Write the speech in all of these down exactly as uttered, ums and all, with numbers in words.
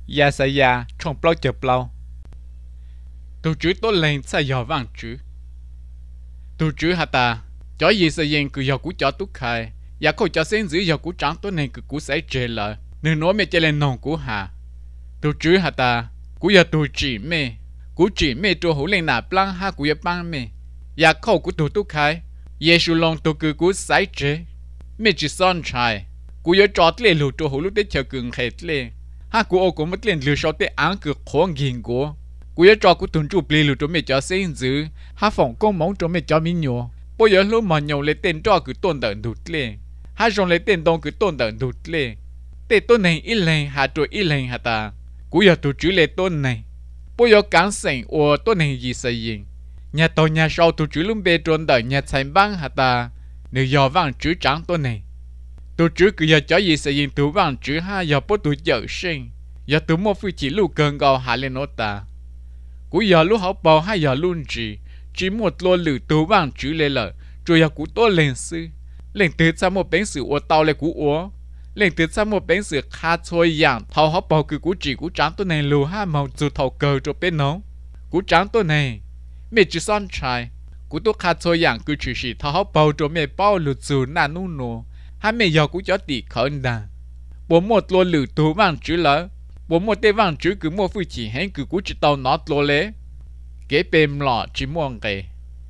ya sa ya trong bao chập bao tu chữ tốt lên sa giờ vang chữ tu chữ hả ta cho gì sa yên cứ giờ cú cho tu khai ya khâu cho sen giữ giờ cú trắng tốt nên cứ cú sẽ chơi lại nên nói mẹ chơi lên nòng cú hà tu chữ hả ta cú giờ tu chỉ mẹ cú chỉ mẹ cho hữu lên nạp lăng ha cú giờ băng mẹ ya khâu cú tu tu khai Giêsu long tu cứ cú sai chế mẹ chỉ son trai cú giờ chót lên lù cho hữu lúc tết chờ cường khét lên ha cú ô cú mất lên lù sau tết ăn cứ khó nghiền cú cú giờ cho cú tuần chụp lên lù cho mẹ cho sen giữ ha phòng công mong cho mẹ cho mi nhổ bây giờ lúc mà nhổ lên tên cho cứ tuần đợn đụt lên ha rong lên tên đông cứ tuần đợn đụt lên tết tuần này ít lên ha rồi ít lên ha ta cú giờ tu chữ lên tuần này bây giờ cán sành ô tuần này gì xảy ra nhà tàu nhà sau tu chữ luôn bê trôn đợi nhà thành băng ha ta nếu giờ vang chữ trắng tuần này tu chữ cứ giờ cho gì xảy ra tu vang chữ ha giờ bố tu giờ sinh giờ tu mua phi chỉ lu cơn gạo hạ lên nó ta cú giờ lu học bò hay giờ luôn chỉ chỉ một lô lử tu vang chữ lên lợ rồi giờ cú to lên sư lên từ xa một bánh sự ô tàu lên cú ô lên từ xa một bánh sự khá thôi dạng thầu học bò cứ cú chỉ cú trắng tuần này lù ha màu dù thầu cờ cho bên nó cú trắng tuần này mẹ chỉ son trai cú tôi khá thôi dạng cứ chỉ chỉ thao học bầu cho mẹ bao lụt dù nà nu nô hai mẹ giờ cú cho tỷ khẩn đà bố một lô lử tú vàng chữ lỡ bố một tê vàng chữ cứ mua phi chỉ hẹn cứ cú chỉ tàu nót lô lé kế bềm lọ chỉ mua cái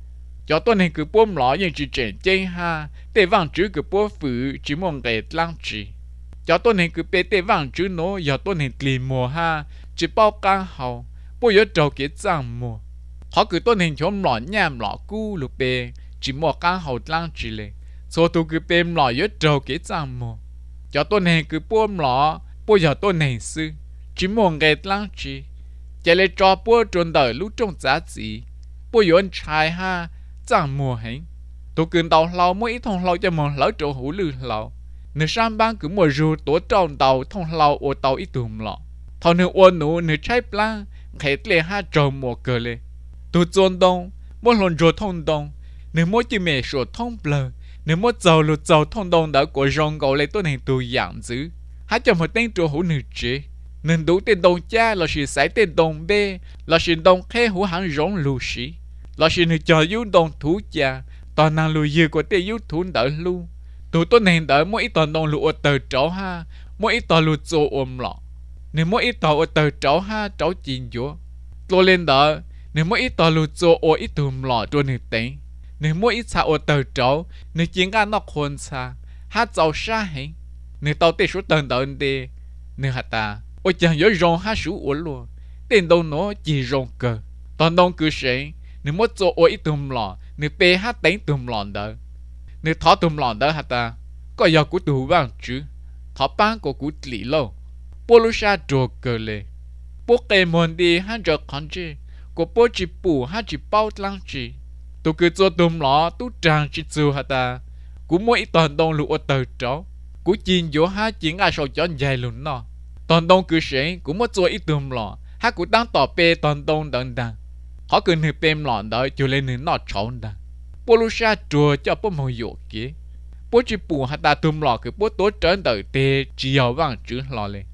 cho tôi này cứ bốm lọ nhưng chỉ chèn chơi ha tê vàng chữ cứ bố phử chỉ mua cái lăng chỉ cho tôi này cứ bê tê vàng chữ nó giờ tôi này lì mùa ha chỉ bao căng hậu bố giờ trâu kế giang mùa họ cứ tôi hình chống lọ nhảm lọ cu lục bê chỉ một căn hậu lăng chỉ lệ số tôi cứ bêm lọ yếu trâu kế giang mồ cho tôi hình cứ buông lọ bây giờ tôi hình sư chỉ một ngày lăng chỉ chạy lên cho bố trốn đời lúc trong giá trị bây giờ anh trai ha giang mồ hình tôi cứ đầu lâu mỗi ít thông lâu cho một lỡ chỗ hữu lư lâu nếu sang ban cứ một rùa tổ tròn đầu thông lâu ô tàu ít tùm lọ thầu nếu ôn nụ nếu trái plan khét lệ ha trầu một cờ lệ tu chôn đông mỗi lần rồi thông đông nếu mỗi chỉ mẹ sửa thông bờ nếu mỗi giàu lụt giàu thông đông đã của rong gạo lấy tôi hình tu dạng dữ hát cho một tên trò hữu nữ chế nên đủ tên đông cha là sự sải tên đông b là sự đông khe hữu hẳn rong lù sĩ là sự nữ cho yếu đông thú cha toàn năng lù dư của tên yếu thú đỡ lu tụ tôi hình đỡ mỗi ít toàn đông lù ở tờ trấu ha mỗi ít toàn lụt dồ ôm lọ nếu mỗi ít toàn ở tờ trấu ha trấu chín chúa tôi lên đỡ nếu mỗi ít tàu lụt cho ô ít tùm lọ cho nửa tiếng nếu mỗi ít xa ô tàu trâu nếu chiến gan nó khôn xa hát giàu xa hình nếu tàu tê số tần tần đi nếu hạt ta ô chẳng nhớ rong hát số ô luôn tên đâu nó chỉ rong cờ toàn đông cứ sẽ nếu mỗi cho ô ít tùm lọ nếu bê hát đánh tùm lọ đó nếu thọ tùm lọ đó hạt ta có giờ của tù vàng chứ thọ bán của của lì lâu bố lúc xa trồ cờ lệ bố kê môn đi hát trở khăn chứ của bố chỉ bù ha chỉ bao lăng chỉ tôi cứ cho tùm lọ tôi trang chỉ chịu hả ta cũng mỗi toàn đông lụa tờ cháu cũng chín vô ha chỉ ngài sau cho dài luôn nọ toàn đông cứ sẽ cũng mất cho ít tùm lọ ha cũng đang tỏ bê toàn đông đằng đằng họ cứ nửa bêm lọ đó cho lên nửa nọ cháu đằng bố lúc xa chùa cho bố màu dụ kia bố chỉ bù ha ta tùm lọ cứ bố tốt trơn đời tê chỉ giàu vàng chữ lọ lên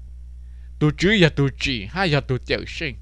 tôi chứ giờ tôi chỉ ha giờ tôi chịu sinh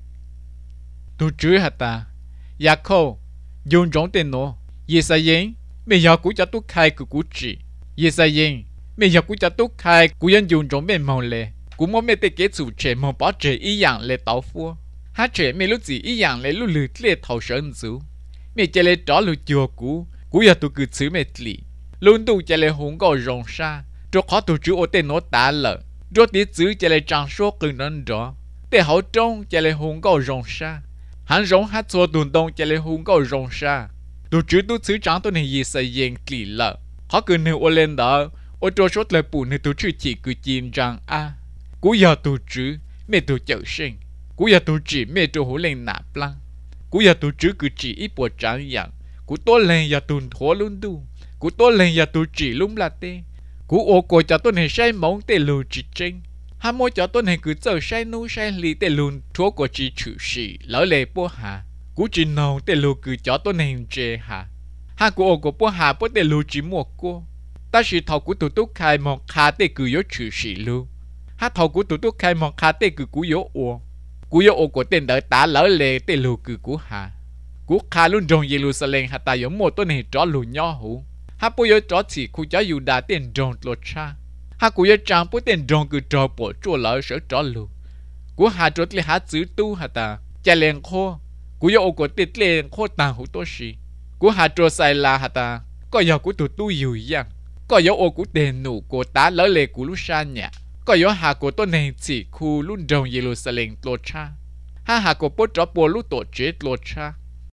tu chữ hả ta ya khâu dùng giống tên nó ye sa yin mẹ giờ cũng cho tôi khai của cú chỉ ye sa yin mẹ giờ cũng cho tôi khai của dân dùng giống bên màu lệ cũng muốn mẹ tự kế chủ trẻ màu bỏ trẻ ý dạng lệ tàu phu hát trẻ mẹ lúc gì ý dạng lệ lúc lử lệ thầu sơn dữ mẹ chạy lệ trỏ lử chùa cú cú giờ tôi cứ xứ mẹ lì luôn tu chạy lệ hùng gò rồng sa cho khó tu chữ ô tên nó đã lợ cho tí chữ chạy lệ trang số cưng đơn đó để hậu trong chạy lệ hùng gò rồng sa hắn giống hát cho tuần đông chạy lên hung cầu rong xa tu chữ tu chữ trắng tôi này gì sẽ yên kỹ lợ họ cứ nêu ô lên đó ô cho số lời bù nêu tu chữ chỉ cứ chín rằng a cú giờ tu chữ mẹ tu chợ sinh cú giờ tu chỉ mẹ tu hú lên nạp lăng cú giờ tu chữ cứ chỉ ít bộ trắng dạng cú tôi lên giờ tuần thua luôn tu cú tôi lên giờ tu chỉ lúng là tê cú ô cô cho tôi này say móng tê lù chỉ tranh hà mỗi cho tôi này cứ chờ say nu say lì tê lùn chúa của chị chủ sĩ lỡ lệ bố hà cú chỉ nâu tê lù cứ cho tôi này chê hà hà của ô của bố hà bố tê lù chỉ một cô ta chỉ thầu của tụi tôi khai một khá tê cứ yếu chủ sĩ lu hát thầu của tụi tôi khai mong khá tê cứ cú yếu ô cú yếu ô của tên đỡ tá lỡ lề tê lù cứ cú hà cú khá luôn rồng Jerusalem hà ta giống một tuần này chó lù nhỏ hú hát bố yếu chó chỉ khu chó dù đà tên rồng lột cha hát cú yếu trang bố tên rồng cứ trò bộ chua lỡ sở chó lù cú hà chốt lê hát giữ tu hà ta chả lên khô cú yếu ô của tên lên khô tàng hú tô xì cú hà trò sai là hà ta có yếu của tụi tôi dù yang có yếu ô của tên nụ của tá lỡ lề của lúc xa nhạ có yếu hà của tôi này chỉ khu luôn rồng Jerusalem lột cha ha hà của bố chó bố lúc tổ chế lột cha